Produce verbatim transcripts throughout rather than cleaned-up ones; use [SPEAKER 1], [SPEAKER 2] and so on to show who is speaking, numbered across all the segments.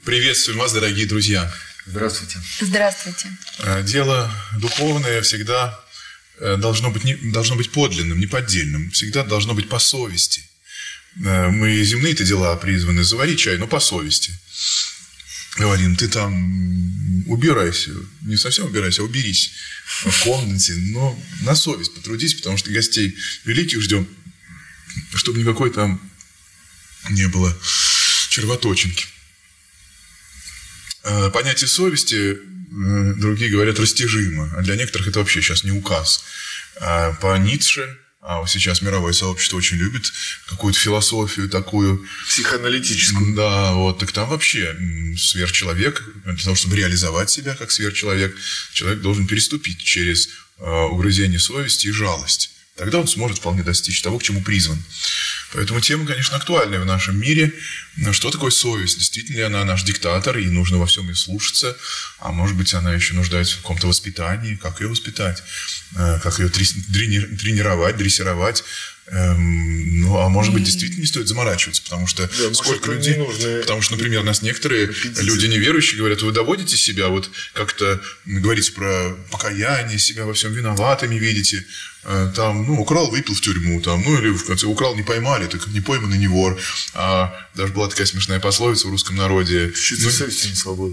[SPEAKER 1] Приветствуем вас, дорогие друзья.
[SPEAKER 2] Здравствуйте.
[SPEAKER 3] Здравствуйте.
[SPEAKER 1] Дело духовное всегда должно быть, не, должно быть подлинным, неподдельным. Всегда должно быть по совести. Мы земные-то дела призваны заварить чай, но по совести. Говорим, ты там убирайся. Не совсем убирайся, а уберись в комнате. Но на совесть потрудись, потому что гостей великих ждем, чтобы никакой там не было червоточинки. Понятие совести, другие говорят, растяжимо, а для некоторых это вообще сейчас не указ. По Ницше, а сейчас мировое сообщество очень любит какую-то философию такую.
[SPEAKER 2] Психоаналитическую.
[SPEAKER 1] Да, вот, так там вообще сверхчеловек, для того, чтобы реализовать себя как сверхчеловек, человек должен переступить через угрызение совести и жалость. Тогда он сможет вполне достичь того, к чему призван. Поэтому тема, конечно, актуальная в нашем мире. Что такое совесть? Действительно ли она наш диктатор, и нужно во всем ей слушаться? А может быть, она еще нуждается в каком-то воспитании? Как ее воспитать? Как ее тренировать, дрессировать? Ну, а может быть, действительно не стоит заморачиваться, потому что
[SPEAKER 2] да,
[SPEAKER 1] сколько людей... Потому что, например, нас некоторые репетиции. Люди неверующие говорят, вы доводите себя, вот как-то говорите про покаяние, себя во всем виноватыми видите, там, ну, украл, выпил в тюрьму, там, ну, или в конце украл, не поймали, так не пойманный, не вор. А даже была такая смешная пословица в русском народе.
[SPEAKER 2] Чувство совести не свобода.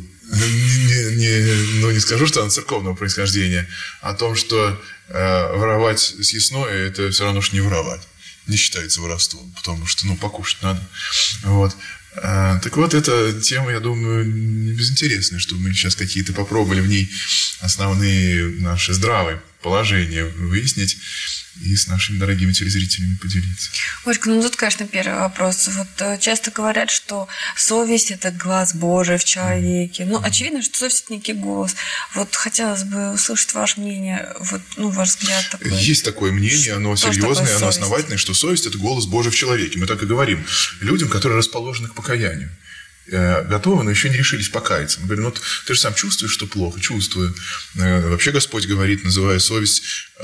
[SPEAKER 1] Не, не, ну, не скажу, что она церковного происхождения, о том, что э, воровать съестное, это все равно, что не воровать. Не считается воровством, потому что, ну, покушать надо. Вот. А, так вот, эта тема, я думаю, не безинтересная, чтобы мы сейчас какие-то попробовали в ней основные наши здравые положения выяснить и с нашими дорогими телезрителями поделиться.
[SPEAKER 3] Олечка, ну тут, конечно, первый вопрос. Вот часто говорят, что совесть – это глаз Божий в человеке. Ну, очевидно, что совесть – это некий голос. Вот хотелось бы услышать ваше мнение, вот, ну, ваш взгляд такой.
[SPEAKER 1] Есть такое мнение, оно что серьезное, оно основательное, что совесть – это голос Божий в человеке. Мы так и говорим людям, которые расположены к покаянию. Готовы, но еще не решились покаяться. Мы говорим, ну, ты же сам чувствуешь, что плохо? Чувствую. Вообще Господь говорит, называя совесть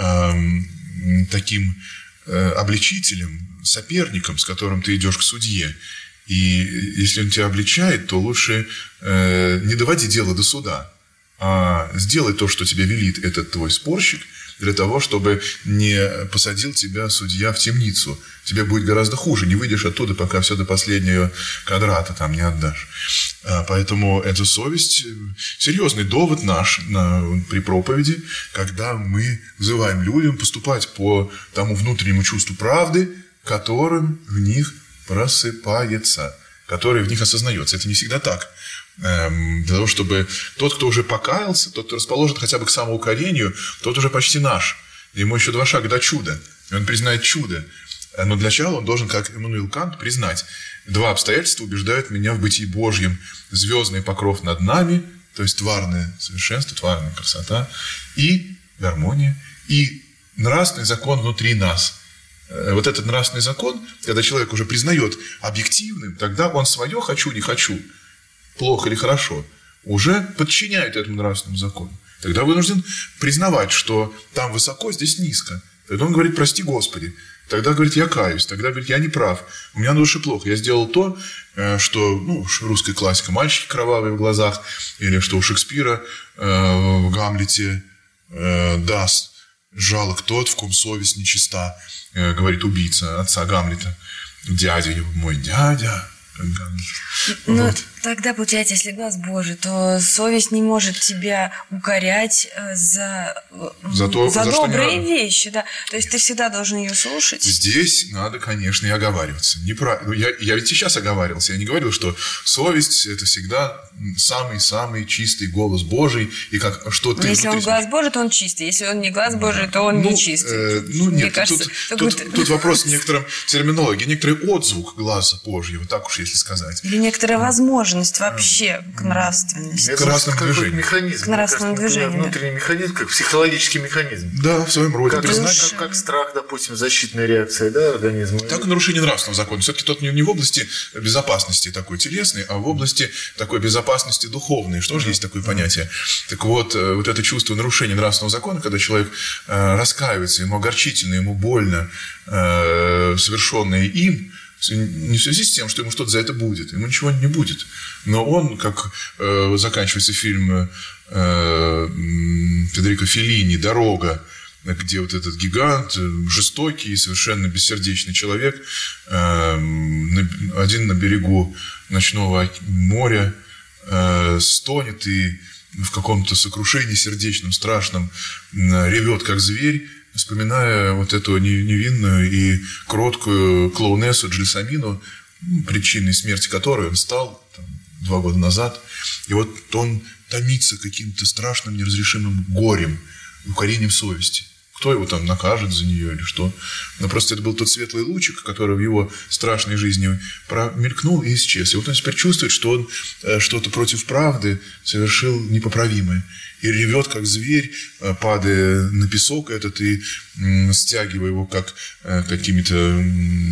[SPEAKER 1] эм, таким э, обличителем, соперником, с которым ты идешь к судье. И если он тебя обличает, то лучше э, не доводи дело до суда, а сделай то, что тебе велит этот твой спорщик, для того, чтобы не посадил тебя судья в темницу. Тебе будет гораздо хуже, не выйдешь оттуда, пока все до последнего квадрата там не отдашь. Поэтому эта совесть – серьезный довод наш на, при проповеди, когда мы взываем людям поступать по тому внутреннему чувству правды, которым в них просыпается, который в них осознается. Это не всегда так. Для того, чтобы тот, кто уже покаялся, тот, кто расположен хотя бы к самоукорению, тот уже почти наш. Ему еще два шага до чуда. И он признает чудо. Но для начала он должен, как Иммануил Кант, признать: два обстоятельства убеждают меня в бытии Божьем. Звездный покров над нами, то есть тварное совершенство, тварная красота, и гармония, и нравственный закон внутри нас. Вот этот нравственный закон, когда человек уже признает объективным, тогда он свое «хочу, не хочу», плохо или хорошо, уже подчиняет этому нравственному закону. Тогда вынужден признавать, что там высоко, здесь низко. Тогда он говорит: прости, Господи. Тогда говорит: я каюсь. Тогда говорит: я не прав. У меня на душе плохо. Я сделал то, что, ну, русская классика, мальчики кровавые в глазах, или что у Шекспира э, в Гамлете э, даст жалок тот, в ком совесть нечиста, э, говорит убийца отца Гамлета. Дядя его, мой дядя.
[SPEAKER 3] Ну,
[SPEAKER 1] вот.
[SPEAKER 3] Тогда, получается, если глаз Божий, то совесть не может тебя укорять за,
[SPEAKER 1] за, то,
[SPEAKER 3] за,
[SPEAKER 1] за
[SPEAKER 3] добрые
[SPEAKER 1] не...
[SPEAKER 3] вещи. Да? То есть ты всегда должен ее слушать.
[SPEAKER 1] Здесь надо, конечно, и оговариваться. Неправ... Я, я ведь сейчас оговаривался. Я не говорил, что совесть – это всегда самый-самый чистый голос Божий. И как, что ты
[SPEAKER 3] если он
[SPEAKER 1] смотришь...
[SPEAKER 3] глаз Божий, то он чистый. Если он не глаз Божий, то он
[SPEAKER 1] ну,
[SPEAKER 3] не чистый.
[SPEAKER 1] Э, ну,
[SPEAKER 3] Мне
[SPEAKER 1] нет,
[SPEAKER 3] кажется,
[SPEAKER 1] тут, тут,
[SPEAKER 3] будет...
[SPEAKER 1] тут вопрос в некотором терминологии. Некоторый отзвук глаза Божьего, так уж если сказать.
[SPEAKER 3] Или некоторая возможность вообще к нравственности.
[SPEAKER 1] Это к нравственному движению.
[SPEAKER 2] Механизм.
[SPEAKER 3] К нравственному движению, да.
[SPEAKER 2] Внутренний механизм, как психологический механизм.
[SPEAKER 1] Да, в своем роде.
[SPEAKER 2] Как, как, как страх, допустим, защитная реакция, да, организма.
[SPEAKER 1] Так и нарушение нравственного закона. Все-таки тот не, не в области безопасности такой телесной, а в области такой безопасности духовной. Что же есть такое понятие? Так вот, вот это чувство нарушения нравственного закона, когда человек э, раскаивается, ему огорчительно, ему больно, э, совершенное им, Не в связи с тем, что ему что-то за это будет. Ему ничего не будет. Но он, как э, заканчивается фильм э, Федерико Феллини «Дорога», где вот этот гигант, жестокий, совершенно бессердечный человек, один на берегу ночного моря стонет и в каком-то сокрушении сердечном, страшном, ревет, как зверь, вспоминая вот эту невинную и кроткую клоунессу Джельсомину, причиной смерти которой он стал там, два года назад. И вот он томится каким-то страшным неразрешимым горем, укорением совести. Кто его там накажет за нее или что. Но просто это был тот светлый лучик, который в его страшной жизни промелькнул и исчез. И вот он теперь чувствует, что он что-то против правды совершил непоправимое. И ревет, как зверь, падая на песок этот и стягивая его, как какими-то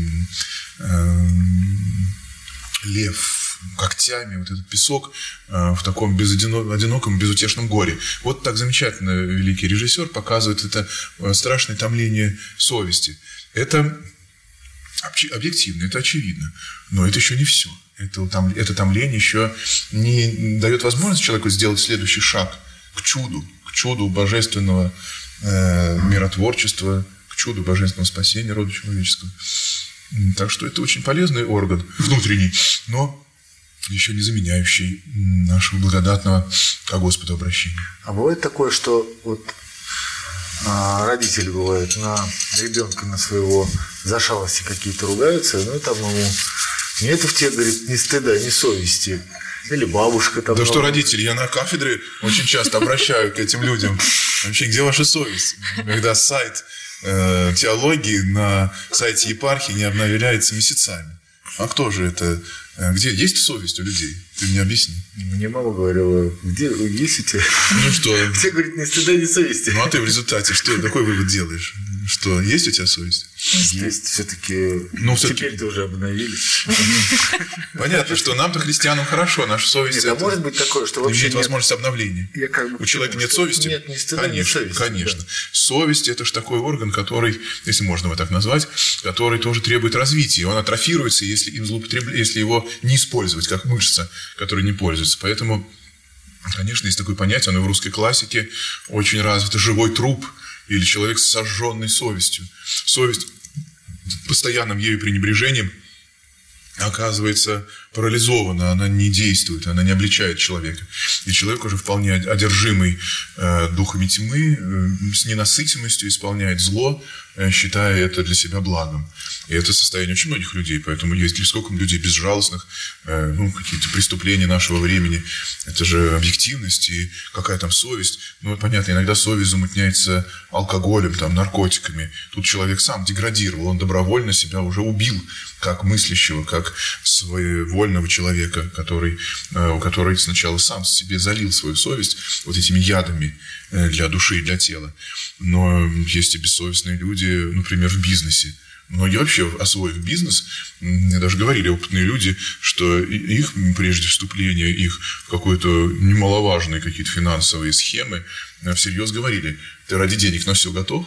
[SPEAKER 1] лев когтями, вот этот песок в таком одиноком, безутешном горе. Вот так замечательно великий режиссер показывает это страшное томление совести. Это объективно, это очевидно, но это еще не все. Это, это томление еще не дает возможность человеку сделать следующий шаг к чуду, к чуду божественного э, миротворчества, к чуду божественного спасения рода человеческого. Так что это очень полезный орган внутренний, но еще не заменяющий нашего благодатного к Господу обращения.
[SPEAKER 2] А бывает такое, что вот а, родители бывают на ребенка, на своего за шалости какие-то ругаются, ну и там ему нету в тебе, говорит, ни стыда, ни совести. Или бабушка там.
[SPEAKER 1] Да
[SPEAKER 2] много...
[SPEAKER 1] что родители, я на кафедре очень часто обращаю к этим людям. Вообще, где ваша совесть? Когда сайт э, теологии на сайте епархии не обновляется месяцами. А кто же это? Где есть совесть у людей? Ты мне объясни.
[SPEAKER 2] Мне мама говорила, где есть у тебя?
[SPEAKER 1] Ну что?
[SPEAKER 2] Все, говорит, ни стыда, ни совести.
[SPEAKER 1] Ну а ты в результате что? Какой вывод делаешь? Что, есть у тебя совесть?
[SPEAKER 2] Есть, все-таки.
[SPEAKER 1] Ну,
[SPEAKER 2] теперь-то уже обновили.
[SPEAKER 1] Понятно, что нам-то, христианам, хорошо, наша совесть.
[SPEAKER 2] Нет, а может быть такое, что вообще
[SPEAKER 1] имеет возможность обновления.
[SPEAKER 2] Я как бы
[SPEAKER 1] у человека нет совести?
[SPEAKER 2] Нет, ни стыда,
[SPEAKER 1] конечно,
[SPEAKER 2] ни совести.
[SPEAKER 1] Конечно.
[SPEAKER 2] Да.
[SPEAKER 1] Совесть – это же такой орган, который, если можно его так назвать, который тоже требует развития. Он атрофируется, если им злоупотребля... если его не использовать, как мышца, которая не пользуется. Поэтому, конечно, есть такое понятие, оно в русской классике очень развито – живой труп или человек с сожженной совестью. Совесть постоянным ею пренебрежением оказывается парализована, она не действует, она не обличает человека. И человек уже вполне одержимый э, духами тьмы, э, с ненасытимостью исполняет зло, э, считая это для себя благом. И это состояние очень многих людей, поэтому есть ли сколько людей безжалостных, э, ну, какие-то преступления нашего времени. Это же объективность и какая там совесть. Ну, понятно, иногда совесть замутняется алкоголем, там, наркотиками. Тут человек сам деградировал, он добровольно себя уже убил, как мыслящего, как своевольного человека, который, который сначала сам себе залил свою совесть вот этими ядами для души и для тела. Но есть и бессовестные люди, например, в бизнесе. Многие вообще, освоив бизнес, мне даже говорили опытные люди, что их прежде вступления, их в какой-то немаловажные какие-то финансовые схемы всерьез говорили: ты ради денег на все готов?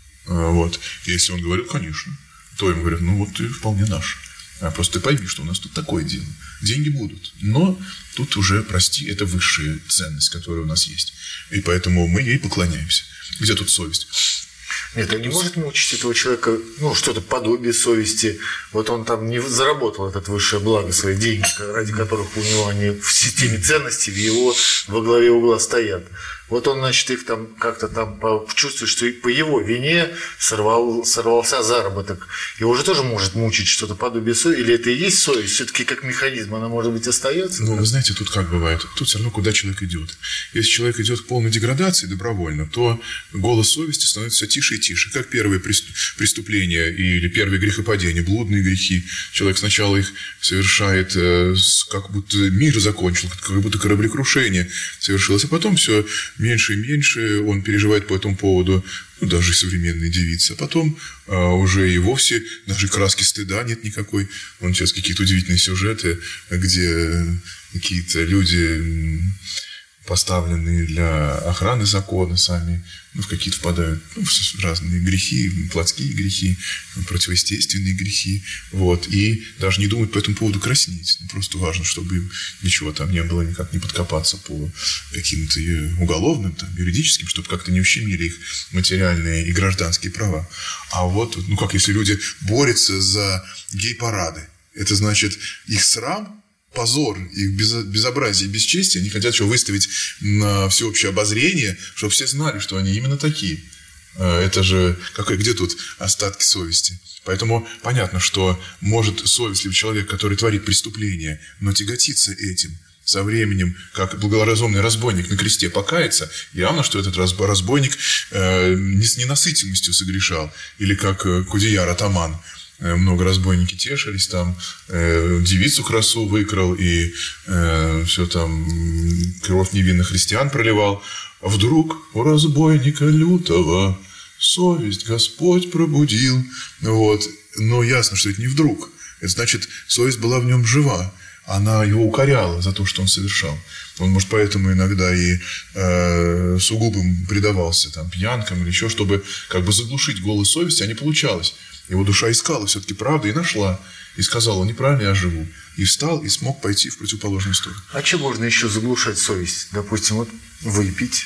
[SPEAKER 1] Вот. И если он говорил, конечно, то им говорят, ну вот ты вполне наш. А просто ты пойми, что у нас тут такое дело. Деньги будут, но тут уже, прости, это высшая ценность, которая у нас есть. И поэтому мы ей поклоняемся. Где тут совесть?
[SPEAKER 2] Нет, он не может мучить этого человека, ну, что-то подобие совести. Вот он там не заработал это высшее благо, свои деньги, ради которых у него они в системе ценностей в его во главе угла стоят. Вот он, значит, их там как-то там чувствует, что по его вине сорвал, сорвался заработок. Его же тоже может мучить что-то подобие совести. Или это и есть совесть? Все-таки как механизм она, может быть, остается?
[SPEAKER 1] Ну, вы знаете, тут как бывает. Тут все равно, куда человек идет. Если человек идет к полной деградации добровольно, то голос совести становится все тише и тише. Как первые преступления или первые грехопадения, блудные грехи. Человек сначала их совершает, как будто мир закончил, как будто кораблекрушение совершилось. А потом все меньше и меньше он переживает по этому поводу, ну, даже современные девицы. А потом а, уже и вовсе даже краски стыда нет никакой. Вон сейчас какие-то удивительные сюжеты, где какие-то люди поставленные для охраны закона сами, ну, в какие-то впадают ну, в разные грехи, плотские грехи, противоестественные грехи, вот, и даже не думают по этому поводу краснеть. Ну, просто важно, чтобы им ничего там не было, никак не подкопаться по каким-то уголовным, там, юридическим, чтобы как-то не ущемили их материальные и гражданские права. А вот, ну, как если люди борются за гей-парады, это значит, их срам, позор, их безобразие и бесчестие, они хотят еще выставить на всеобщее обозрение, чтобы все знали, что они именно такие. Это же, какой, где тут остатки совести? Поэтому понятно, что может совестливый человек, который творит преступление, но тяготится этим, со временем, как благоразумный разбойник на кресте покаяться, явно, что этот разбойник э, не с ненасытимостью согрешал, или как Кудеяр атаман. Много разбойники тешились, там э, девицу красу выкрал и э, все там кровь невинных христиан проливал. А вдруг у разбойника лютого совесть Господь пробудил. Вот. Но ясно, что это не вдруг. Это значит, совесть была в нем жива. Она его укоряла за то, что он совершал. Он, может, поэтому иногда и э, сугубым предавался там, пьянкам или еще, чтобы как бы заглушить голос совести, а не получалось. Его душа искала все-таки правду и нашла. И сказала, неправильно я живу. И встал, и смог пойти в противоположную сторону.
[SPEAKER 2] А чем можно еще заглушать совесть? Допустим, вот выпить.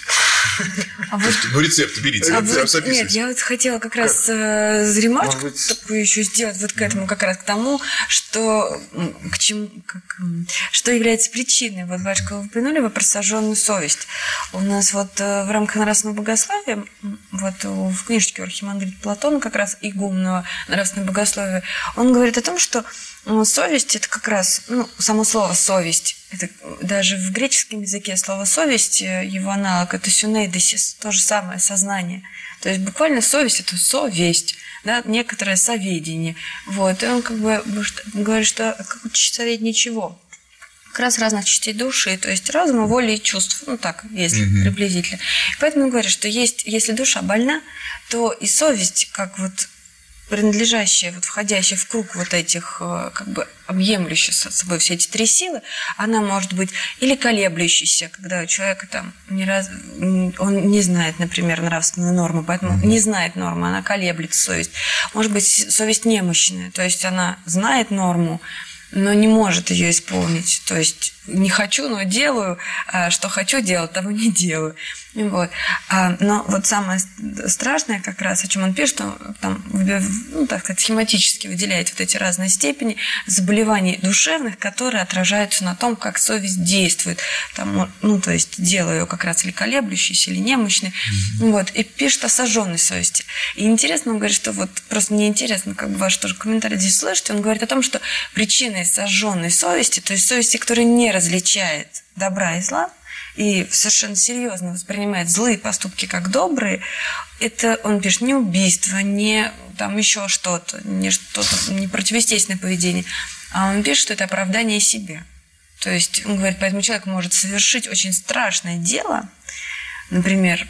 [SPEAKER 3] А вот,
[SPEAKER 1] ну, рецепт берите.
[SPEAKER 3] А вот, нет, я вот хотела как раз э, ремарку
[SPEAKER 2] быть...
[SPEAKER 3] такую еще сделать вот к этому, как раз к тому, что, к чему, как, что является причиной. Вот, батюшка, вы упомянули вы про сожженную совесть. У нас вот э, в рамках нравственного богословия, вот в книжечке у архимандрита Платона, как раз игумного нравственного богословия, он говорит о том, что ну, совесть – это как раз, ну, само слово «совесть». Это даже в греческом языке слово «совесть», его аналог – это «сюнейдесис», то же самое, сознание. То есть буквально совесть – это совесть, да, некоторое соведение. Вот. И он как бы говорит, что как соведение чего? Как раз разных частей души, то есть разума, воли и чувств. Ну так, если mm-hmm. приблизительно. Поэтому он говорит, что есть, если душа больна, то и совесть, как вот принадлежащая, вот, входящая в круг вот этих, как бы, объемлющих с собой все эти три силы, она может быть или колеблющейся, когда у человека там не раз, он не знает, например, нравственную норму, поэтому mm-hmm. не знает нормы, она колеблет совесть. Может быть, совесть немощная, то есть она знает норму, но не может ее исполнить. То есть не хочу, но делаю, что хочу делать, того не делаю. Вот. Но вот самое страшное как раз, о чем он пишет, что там, ну, так сказать, схематически выделяет вот эти разные степени заболеваний душевных, которые отражаются на том, как совесть действует. Там, ну, то есть делаю ее как раз или колеблющейся, или немощной. Mm-hmm. Вот. И пишет о сожженной совести. И интересно, он говорит, что вот просто мне интересно, как бы ваш тоже комментарий здесь слышать, он говорит о том, что причиной сожженной совести, то есть совести, которая не различает добра и зла, и совершенно серьезно воспринимает злые поступки как добрые, это, он пишет, не убийство, не там еще что-то, не что-то, не противоестественное поведение, а он пишет, что это оправдание себя. То есть, он говорит, поэтому человек может совершить очень страшное дело, например,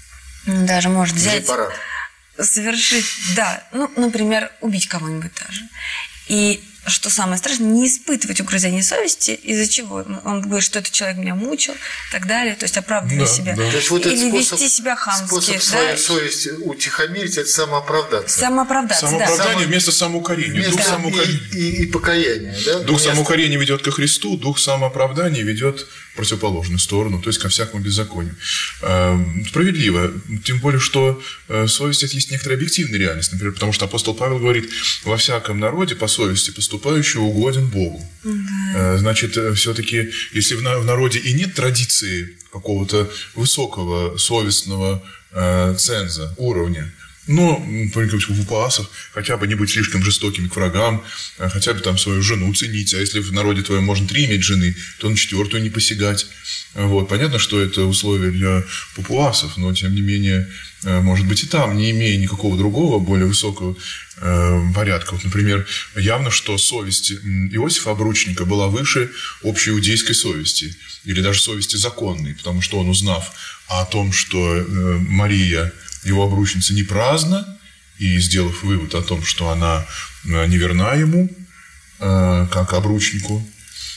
[SPEAKER 3] даже может взять, совершить, да, ну, например, убить кого-нибудь даже. И что самое страшное, не испытывать угрызения совести, из-за чего? Он говорит, что этот человек меня мучил, и так далее, то есть оправдывая да, себя. Да. То есть вот или способ, вести себя хамски.
[SPEAKER 2] Способ да? свою совесть утихомирить – это самооправдаться.
[SPEAKER 3] Самооправдаться,
[SPEAKER 1] Самооправдание
[SPEAKER 3] да.
[SPEAKER 1] вместо самоукорения.
[SPEAKER 2] Вместо
[SPEAKER 1] дух самоукорения.
[SPEAKER 2] И, и, и покаяния. Да?
[SPEAKER 1] Дух вместо... самоукорения ведет ко Христу, дух самооправдания ведет в противоположную сторону, то есть ко всякому беззаконию. Справедливо. Тем более, что совесть – это есть некоторая объективная реальность. Например, потому что апостол Павел говорит, во всяком народе по совести поступающий угоден Богу. Mm-hmm. Значит, все-таки, если в народе и нет традиции какого-то высокого совестного э, ценза, уровня, но в упасах хотя бы не быть слишком жестокими к врагам, хотя бы там свою жену ценить, а если в народе твоем можно три иметь жены, то на четвертую не посягать. Вот. Понятно, что это условия для папуасов, но тем не менее, может быть и там, не имея никакого другого, более высокого э, порядка. Вот, например, явно, что совесть Иосифа Обручника была выше общеиудейской совести, или даже совести законной, потому что он, узнав о том, что э, Мария, его обручница, не праздна, и сделав вывод о том, что она неверна ему, э, как обручнику,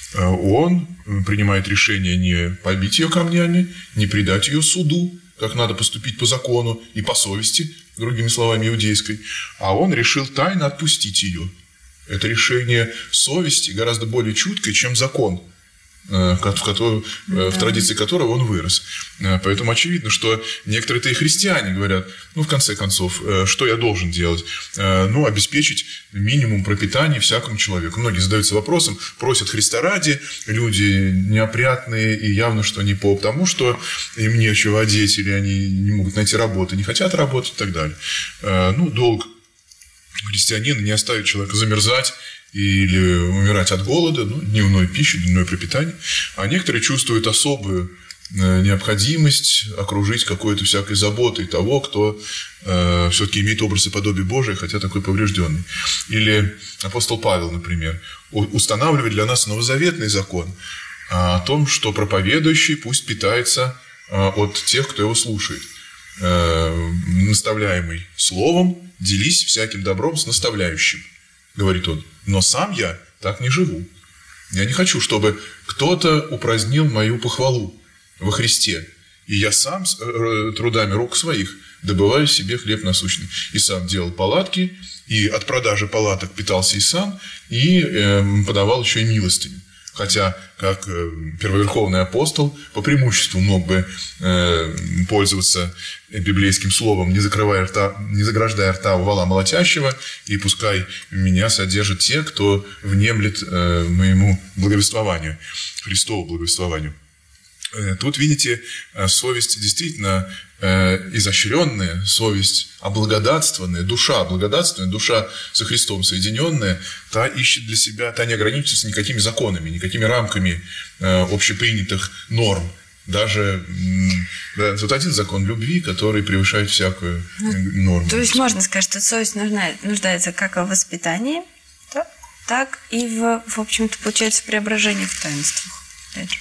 [SPEAKER 1] он принимает решение не побить ее камнями, не предать ее суду, как надо поступить по закону и по совести, другими словами, иудейской, а он решил тайно отпустить ее. Это решение совести гораздо более чуткое, чем закон, в, который, в традиции которого он вырос. Поэтому очевидно, что некоторые-то и христиане говорят, ну, в конце концов, что я должен делать? Ну, обеспечить минимум пропитания всякому человеку. Многие задаются вопросом, просят Христа ради, люди неопрятные, и явно, что не по тому, что им нечего одеть, или они не могут найти работу, не хотят работать и так далее. Ну, долг христианина не оставить человека замерзать или умирать от голода, ну, дневной пищи, дневное пропитание. А некоторые чувствуют особую необходимость окружить какой-то всякой заботой того, кто э, все-таки имеет образ и подобие Божие, хотя такой поврежденный. Или апостол Павел, например, устанавливает для нас новозаветный закон о том, что проповедующий пусть питается от тех, кто его слушает. Э, наставляемый словом, делись всяким добром с наставляющим, говорит он. Но сам я так не живу. Я не хочу, чтобы кто-то упразднил мою похвалу во Христе. И я сам трудами рук своих добываю себе хлеб насущный. И сам делал палатки, и от продажи палаток питался и сам, и э, подавал еще и милостыню. Хотя, как первоверховный апостол, по преимуществу мог бы э, пользоваться библейским словом, не закрывая рта, не заграждая рта у вала молотящего, и пускай меня содержат те, кто внемлет э, моему благовествованию, Христову благовествованию. Тут, видите, совесть действительно изощренная, совесть облагодатствованная, душа облагодатствованная, душа со Христом соединенная, та ищет для себя, та не ограничивается никакими законами, никакими рамками общепринятых норм. Даже да, тут один закон любви, который превышает всякую норму.
[SPEAKER 3] То есть можно сказать, что совесть нужна, нуждается как в воспитании, так, так и в, в общем-то, получается, в преображении в таинствах. Опять же.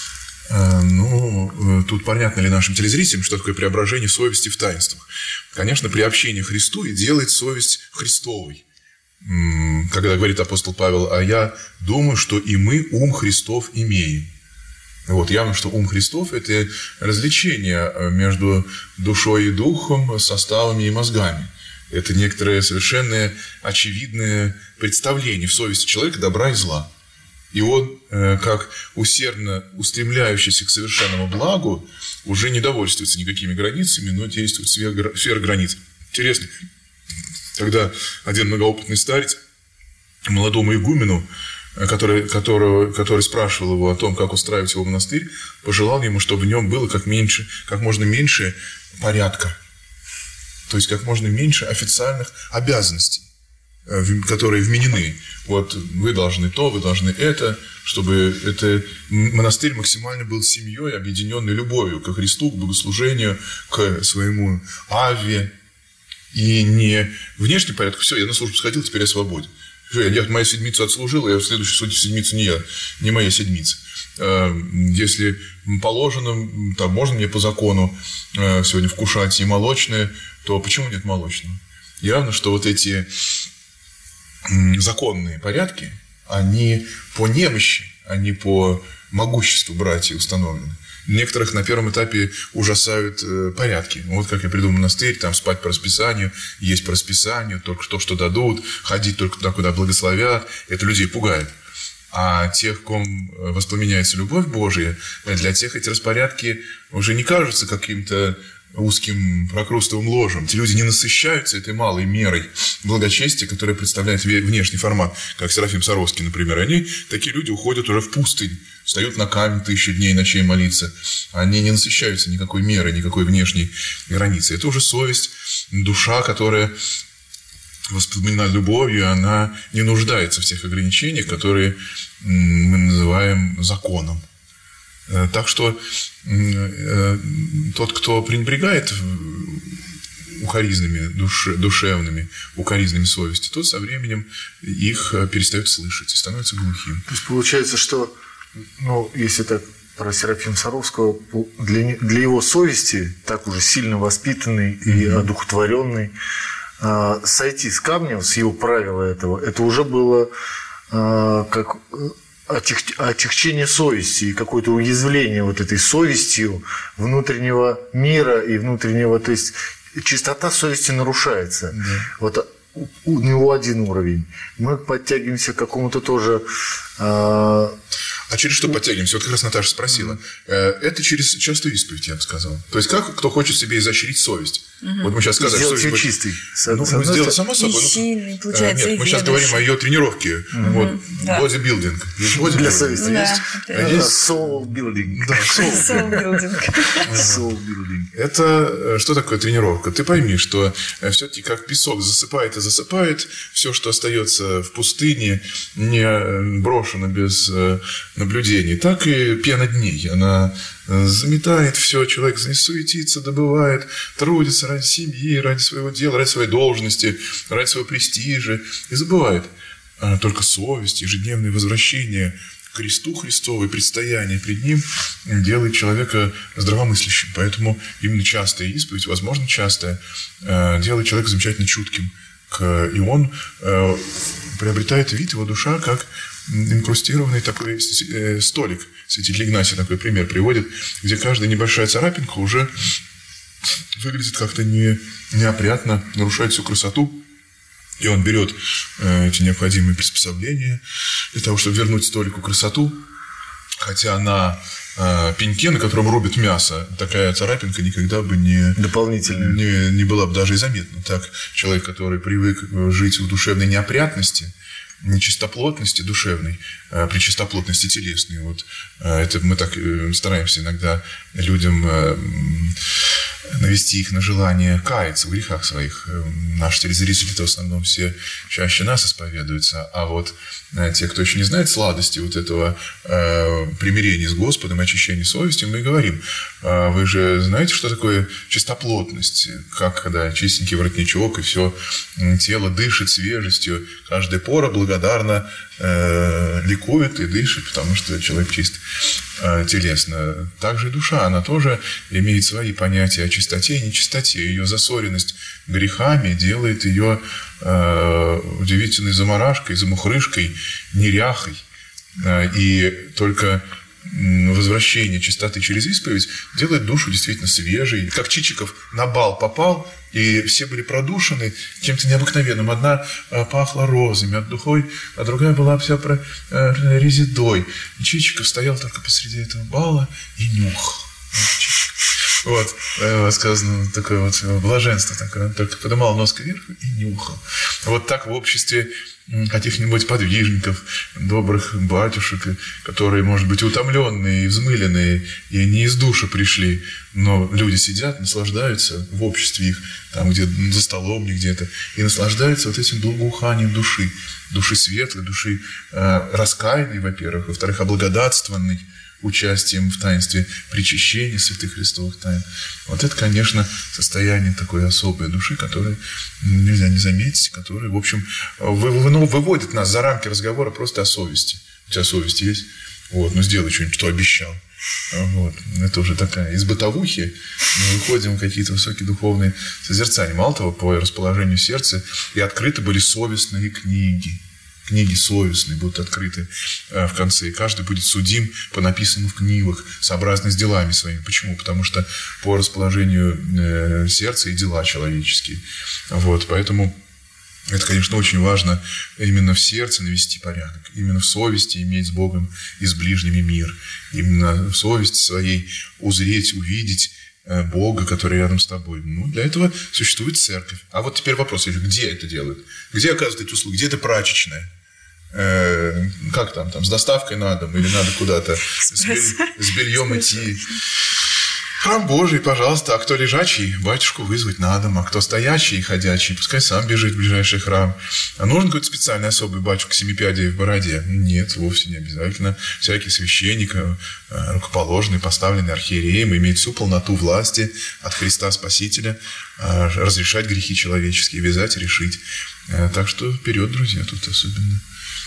[SPEAKER 1] Ну, тут понятно ли нашим телезрителям, что такое преображение совести в таинствах. Конечно, приобщение Христу и делает совесть Христовой. Когда говорит апостол Павел, а я думаю, что и мы ум Христов имеем. Вот, явно, что ум Христов – это развлечение между душой и духом, составами и мозгами. Это некоторое совершенно очевидное представление в совести человека добра и зла. И он, как усердно устремляющийся к совершенному благу, уже не довольствуется никакими границами, но действует сверх границ. Интересно, когда один многоопытный старец молодому игумену, который, которого, который спрашивал его о том, как устраивать его монастырь, пожелал ему, чтобы в нем было как, меньше, как можно меньше порядка, то есть как можно меньше официальных обязанностей, которые вменены. Вот вы должны то, вы должны это, чтобы это монастырь максимально был семьей, объединенной любовью ко Христу, к богослужению, к своему Авве. И не внешний порядок, все, я на службу сходил, теперь я свободен. Все, я мою седмицу отслужил, я в следующую седмицу не я, не моя седмица. Если положено, там можно мне по закону сегодня вкушать и молочное, то почему нет молочного? Явно, что вот эти законные порядки, они по немощи, они по могуществу братьев установлены. Некоторых на первом этапе ужасают порядки. Вот как я приду в монастырь, там спать по расписанию, есть по расписанию, только то, что дадут, ходить только туда, куда благословят. Это людей пугает. А тех, ком воспламеняется любовь Божия, для тех эти распорядки уже не кажутся каким-то узким прокрустовым ложем. Эти люди не насыщаются этой малой мерой благочестия, которая представляет внешний формат, как Серафим Саровский, например. Они, такие люди, уходят уже в пустынь, встают на камень тысячу дней, ночей молиться. Они не насыщаются никакой мерой, никакой внешней границы. Это уже совесть, душа, которая воспламенена любовью, она не нуждается в тех ограничениях, которые мы называем законом. Так что тот, кто пренебрегает укоризнами душе, душевными, укоризнами совести, тот со временем их перестает слышать и становится глухим.
[SPEAKER 2] То есть получается, что, ну, если так про Серафима Саровского, для, для его совести, так уже сильно воспитанный и mm-hmm. одухотворенный, сойти с камня, с его правила этого, это уже было как отягчение совести и какое-то уязвление вот этой совестью внутреннего мира и внутреннего, то есть чистота совести нарушается. Да. Вот у него один уровень. Мы подтягиваемся к какому-то тоже... Э-
[SPEAKER 1] А через что подтягиваемся? Вот как раз Наташа спросила. Mm-hmm. Это через частую исповедь, я бы сказал. То есть, как кто хочет себе изощрить совесть? Mm-hmm. Вот мы сейчас сказали,
[SPEAKER 2] что
[SPEAKER 1] совесть...
[SPEAKER 2] чистый.
[SPEAKER 1] Ну, ну сделать само собой.
[SPEAKER 3] И сильный, получается,
[SPEAKER 1] Нет,
[SPEAKER 3] и
[SPEAKER 1] мы сейчас говорим о ее тренировке. Mm-hmm. Вот, да. Бодибилдинг.
[SPEAKER 2] Для совести
[SPEAKER 3] да.
[SPEAKER 2] есть?
[SPEAKER 3] Да.
[SPEAKER 2] есть? Soul building.
[SPEAKER 1] Да, soul
[SPEAKER 3] building.
[SPEAKER 2] Soul building.
[SPEAKER 1] Это что такое тренировка? Ты пойми, что все-таки как песок засыпает и засыпает, все, что остается в пустыне, не брошено без наблюдений, так и пена дней. Она заметает все, человек суетится, добывает, трудится ради семьи, ради своего дела, ради своей должности, ради своего престижа и забывает. А только совесть, ежедневное возвращение к кресту Христову и предстояние пред Ним делает человека здравомыслящим. Поэтому именно частая исповедь, возможно, частая, делает человека замечательно чутким. И он приобретает вид, его душа, как инкрустированный такой столик. Святитель Игнатий такой пример приводит, где каждая небольшая царапинка уже выглядит как-то не, неопрятно, нарушает всю красоту. И он берет эти необходимые приспособления для того, чтобы вернуть столику красоту. Хотя на э, пеньке, на котором рубят мясо, такая царапинка никогда бы не,
[SPEAKER 2] дополнительно
[SPEAKER 1] не, не была бы даже и заметна. Так человек, который привык жить в душевной неопрятности, нечистоплотности душевной, э, при чистоплотности телесной. Вот, э, это мы так э, стараемся иногда людям э, навести их на желание каяться в грехах своих. Наши телезрители-то в основном все чаще нас исповедуются, а вот те, кто еще не знает сладости вот этого э, примирения с Господом, очищения совести, мы говорим, э, вы же знаете, что такое чистоплотность, как когда чистенький воротничок, и все тело дышит свежестью, каждая пора благодарно э, ликует и дышит, потому что человек чист э, телесно. Также и душа, она тоже имеет свои понятия о чистоте и нечистоте. Ее засоренность грехами делает ее э, удивительной заморашкой, замухрышкой, неряхой. Э, и только возвращение чистоты через исповедь делает душу действительно свежей. Как Чичиков на бал попал, и все были продушены чем-то необыкновенным. Одна пахла розами от духой, а другая была вся про, э, резидой. И Чичиков стоял только посреди этого бала и нюхал. Вот, сказано, такое вот блаженство такое. Он только поднимал нос кверху и нюхал. Вот так в обществе каких-нибудь подвижников, добрых батюшек, которые, может быть, утомленные и взмыленные, и не из души пришли, но люди сидят, наслаждаются в обществе их, там где за столом, не где-то, и наслаждаются вот этим благоуханием души, души светлой, души э, раскаянной, во-первых, во-вторых, облагодатствованной участием в таинстве причащения святых христовых тайн. Вот это, конечно, состояние такой особой души, которое нельзя не заметить, которое, в общем, выводит нас за рамки разговора просто о совести. У тебя совесть есть? Вот, ну сделай что-нибудь, что обещал. Вот. Это уже такая из бытовухи мы выходим в какие-то высокие духовные созерцания. Мало того, по расположению сердца и открыты были совестные книги. Книги совестные будут открыты в конце, и каждый будет судим по написанному в книгах, сообразно с делами своими. Почему? Потому что по расположению сердца и дела человеческие. Вот, поэтому это, конечно, очень важно именно в сердце навести порядок, именно в совести иметь с Богом и с ближними мир, именно в совести своей узреть, увидеть Бога, который рядом с тобой. Ну, для этого существует церковь. А вот теперь вопрос, где это делают? Где оказывают эти услуги? Где это прачечная? Э, как там, там, с доставкой на дом или надо куда-то с, бель, с бельем идти? Храм Божий, пожалуйста. А кто лежачий, батюшку вызвать на дом. А кто стоячий и ходячий, пускай сам бежит в ближайший храм. А нужен какой-то специальный особый батюшка семипядей в бороде? Нет, вовсе не обязательно. Всякий священник, рукоположенный, поставленный архиереем, имеет всю полноту власти от Христа Спасителя разрешать грехи человеческие, вязать, решить. Так что вперед, друзья, тут особенно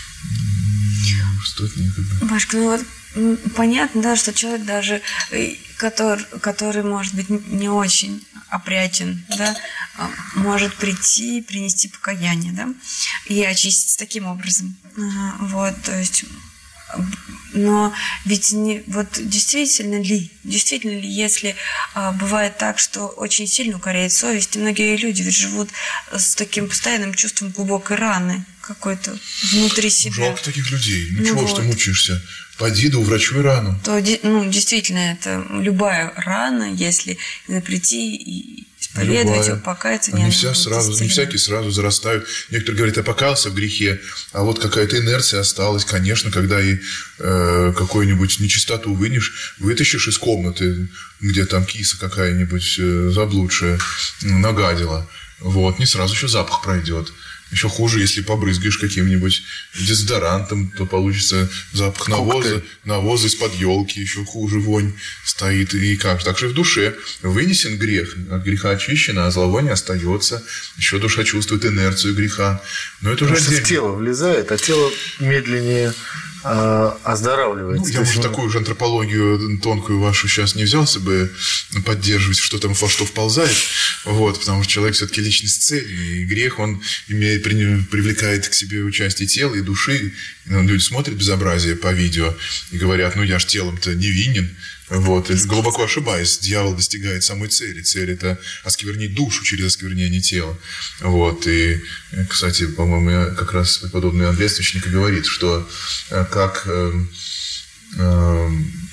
[SPEAKER 1] стоит некогда.
[SPEAKER 3] Башка, ну вот понятно, да, что человек даже, который, который может быть не очень опрятен, да, может прийти, принести покаяние, да, и очиститься таким образом. Вот, то есть Но ведь не, вот действительно ли, действительно ли, если а, бывает так, что очень сильно укоряет совесть, и многие люди ведь живут с таким постоянным чувством глубокой раны какой-то внутри себя.
[SPEAKER 1] Жалко таких людей. Ну, ну чего
[SPEAKER 3] вот.
[SPEAKER 1] ж ты мучаешься? Поди да уврачуй рану.
[SPEAKER 3] То, ну, действительно, это любая рана, если прийти и исповедовать, его, покаяться,
[SPEAKER 1] не, вся сразу, не всякие сразу зарастают. Некоторые говорят, я покаялся в грехе, а вот какая-то инерция осталась. Конечно, когда и э, какую-нибудь нечистоту вынешь, вытащишь из комнаты, где там киса какая-нибудь э, заблудшая нагадила, вот, не сразу еще запах пройдет. Еще хуже, если побрызгаешь каким-нибудь дезодорантом, то получится запах навоза, навоза из-под елки, еще хуже вонь стоит. И как? Так же и в душе вынесен грех, от греха очищено, а зловоние остается. Еще душа чувствует инерцию греха. Но это уже
[SPEAKER 2] в тело влезает, а тело медленнее оздоравливается.
[SPEAKER 1] Ну, я, может, такую же антропологию тонкую вашу сейчас не взялся бы поддерживать, что там во что вползает, вот, потому что человек все-таки личность цельный, и грех, он имеет, привлекает к себе участие тела и души. Люди смотрят безобразие по видео и говорят, ну я ж телом-то невинен. Вот, и глубоко ошибаясь, дьявол достигает самой цели. Цель – это осквернить душу через осквернение тела. Вот, и, кстати, по-моему, как раз подобный Андрей Священник говорит, что как, э, э,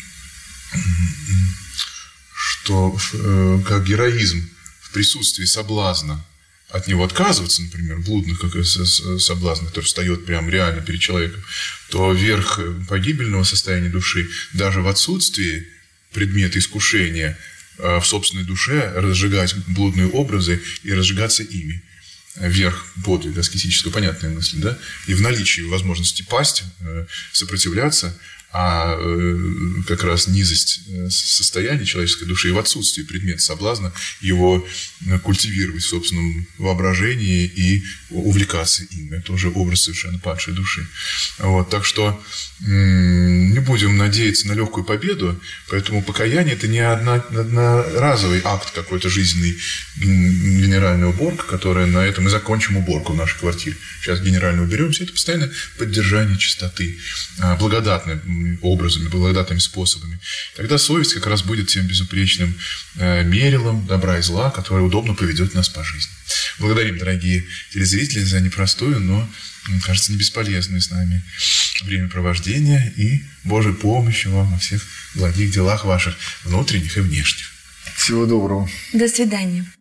[SPEAKER 1] что э, как героизм в присутствии соблазна от него отказываться, например, блудных как соблазн, который встает прямо реально перед человеком, то верх погибельного состояния души даже в отсутствии предмета искушения в собственной душе разжигать блудные образы и разжигаться ими. Верх подвига аскетического, понятная мысль, да? И в наличии возможности пасть, сопротивляться, а как раз низость состояния человеческой души и в отсутствии предмета соблазна его культивировать в собственном воображении и увлекаться им. Это уже образ совершенно падшей души. Вот, так что не будем надеяться на легкую победу, поэтому покаяние – это не одна, одноразовый акт какой-то жизненный, генеральная уборка, которая на этом и закончим уборку в нашей квартире. Сейчас генерально уберемся, это постоянно поддержание чистоты, благодатным образами, благодатными способами. Тогда совесть как раз будет тем безупречным мерилом добра и зла, которое удобно поведет нас по жизни. Благодарим, дорогие телезрители, за непростую, но, мне кажется, не бесполезную с нами времяпровождение и Божьей помощи вам во всех благих делах ваших, внутренних и внешних.
[SPEAKER 2] Всего доброго.
[SPEAKER 3] До свидания.